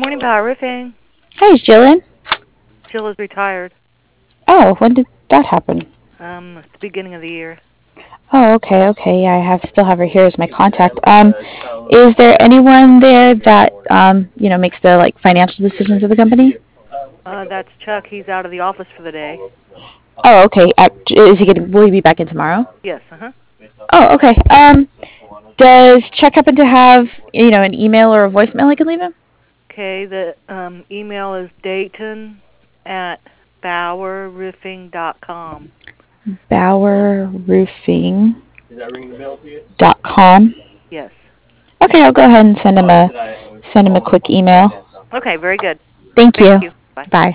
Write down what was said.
morning, Power Roofing. Hi, is Jill in? Jill is retired. Oh, when did that happen? At the beginning of the year. Oh, okay. Yeah, still have her here as my contact. Is there anyone there that makes the financial decisions of the company? That's Chuck. He's out of the office for the day. Oh, okay. Will he be back in tomorrow? Yes, uh-huh. Oh, okay. Does Chuck happen to have an email or a voicemail I can leave him? Okay, the email is Dayton at BauerRoofing.com. BauerRoofing.com. Yes. Okay, I'll go ahead and send him a quick email. Okay, very good. Thank Thank you. you. Bye. Bye.